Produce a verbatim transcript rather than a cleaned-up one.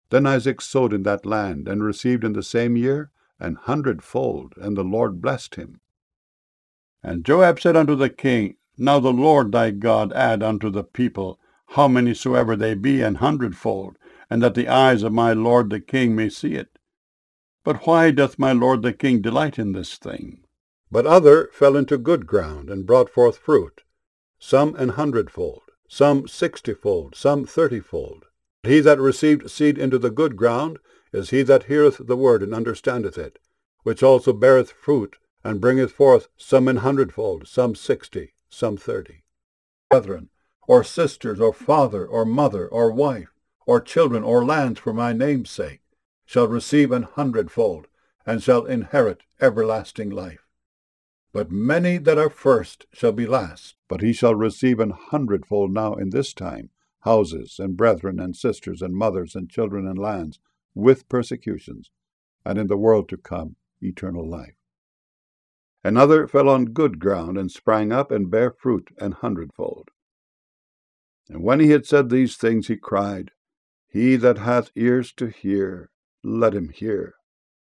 Then Isaac sowed in that land, and received in the same year an hundredfold, and the Lord blessed him. And Joab said unto the king, Now the Lord thy God add unto the people, how many soever they be, an hundredfold, and that the eyes of my lord the king may see it. But why doth my lord the king delight in this thing? But other fell into good ground, and brought forth fruit, some an hundredfold, some sixtyfold, some thirtyfold. He that received seed into the good ground is he that heareth the word, and understandeth it, which also beareth fruit, and bringeth forth some an hundredfold, some sixty, some thirty. Brethren, or sisters, or father, or mother, or wife, or children, or lands for my name's sake, shall receive an hundredfold, and shall inherit everlasting life. But many that are first shall be last. But he shall receive an hundredfold now in this time, houses, and brethren, and sisters, and mothers, and children, and lands, with persecutions, and in the world to come eternal life. Another fell on good ground, and sprang up, and bare fruit an hundredfold. And when he had said these things, he cried, He that hath ears to hear, let him hear.